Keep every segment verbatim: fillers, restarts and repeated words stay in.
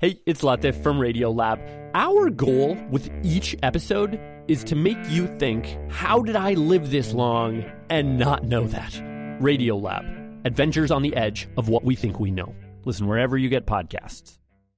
Hey, it's Latif from Radiolab. Our goal with each episode is to make you think, how did I live this long and not know that? Radiolab, adventures on the edge of what we think we know. Listen wherever you get podcasts.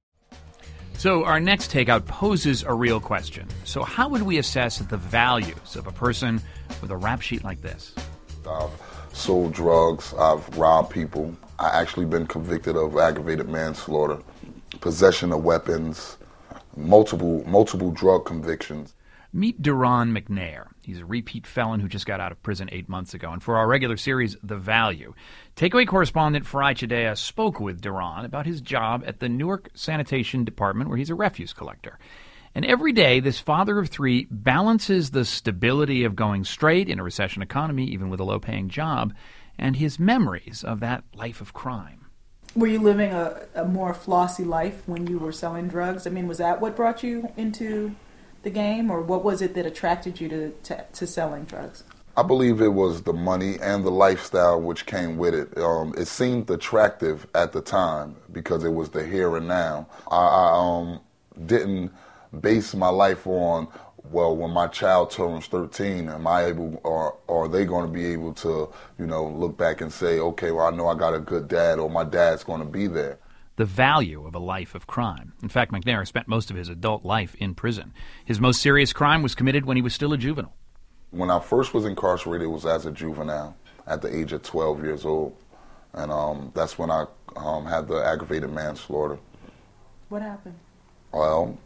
So our next takeout poses a real question. So how would we assess the values of a person with a rap sheet like this? I've sold drugs. I've robbed people. I actually been convicted of aggravated manslaughter, possession of weapons, multiple multiple drug convictions. Meet Deron McNair. He's a repeat felon who just got out of prison eight months ago. And for our regular series, The Value, Takeaway correspondent Farai Chideya spoke with Deron about his job at the Newark Sanitation Department, where he's a refuse collector. And every day, this father of three balances the stability of going straight in a recession economy, even with a low-paying job, and his memories of that life of crime. Were you living a, a more flossy life when you were selling drugs? I mean, was that what brought you into the game, or what was it that attracted you to, to, to selling drugs? I believe it was the money and the lifestyle which came with it. Um, it seemed attractive at the time because it was the here and now. I, I um, didn't base my life on, well, when my child turns thirteen, am I able, or, or are they going to be able to, you know, look back and say, okay, well, I know I got a good dad, or my dad's going to be there. The value of a life of crime. In fact, McNair spent most of his adult life in prison. His most serious crime was committed when he was still a juvenile. When I first was incarcerated, it was as a juvenile at the age of twelve years old. And um, that's when I um, had the aggravated manslaughter. What happened? Well,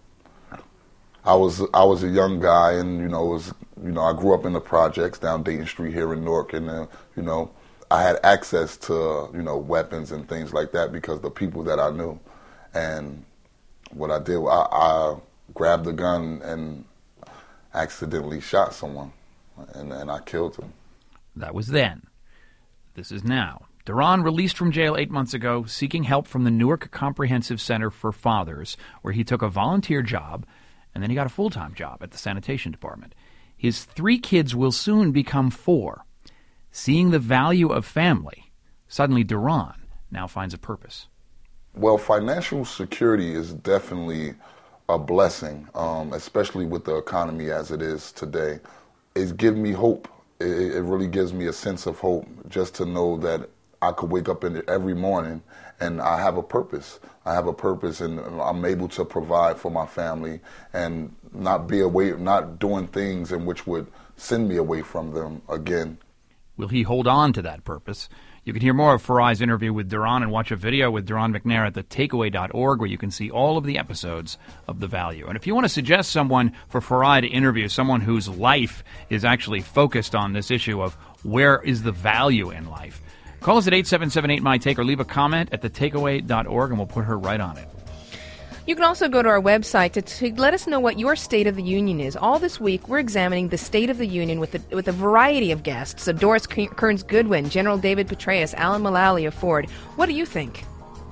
I was I was a young guy, and you know, it was you know I grew up in the projects down Dayton Street here in Newark, and uh, you know. I had access to, you know, weapons and things like that because the people that I knew. And what I did, I, I grabbed the gun and accidentally shot someone, and, and I killed him. That was then. This is now. Deron released from jail eight months ago, seeking help from the Newark Comprehensive Center for Fathers, where he took a volunteer job, and then he got a full-time job at the sanitation department. His three kids will soon become four. Seeing the value of family, suddenly Deron now finds a purpose. Well, financial security is definitely a blessing, um, especially with the economy as it is today. It's given me hope. It, it really gives me a sense of hope just to know that I could wake up in every morning and I have a purpose. I have a purpose, and I'm able to provide for my family and not be away, not doing things in which would send me away from them again. Will he hold on to that purpose? You can hear more of Farai's interview with Deron and watch a video with Deron McNair at the takeaway dot org, where you can see all of the episodes of The Value. And if you want to suggest someone for Farai to interview, someone whose life is actually focused on this issue of where is the value in life, call us at eight seven seven eight M Y T A K E or leave a comment at the takeaway dot org and we'll put her right on it. You can also go to our website to, to let us know what your State of the Union is. All this week, we're examining the State of the Union with a, with a variety of guests. So Doris Kearns-Goodwin, General David Petraeus, Alan Mulally of Ford. What do you think?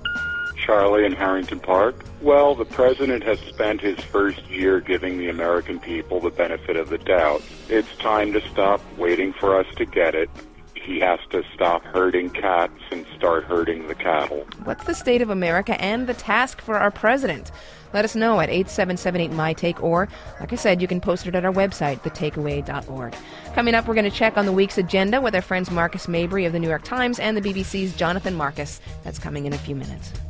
Charlie in Harrington Park. Well, the president has spent his first year giving the American people the benefit of the doubt. It's time to stop waiting for us to get it. He has to stop herding cats and start herding the cattle. What's the state of America and the task for our president? Let us know at eight seven seven eight M Y T A K E, or, like I said, you can post it at our website, the takeaway dot org. Coming up, we're going to check on the week's agenda with our friends Marcus Mabry of the New York Times and the B B C's Jonathan Marcus. That's coming in a few minutes.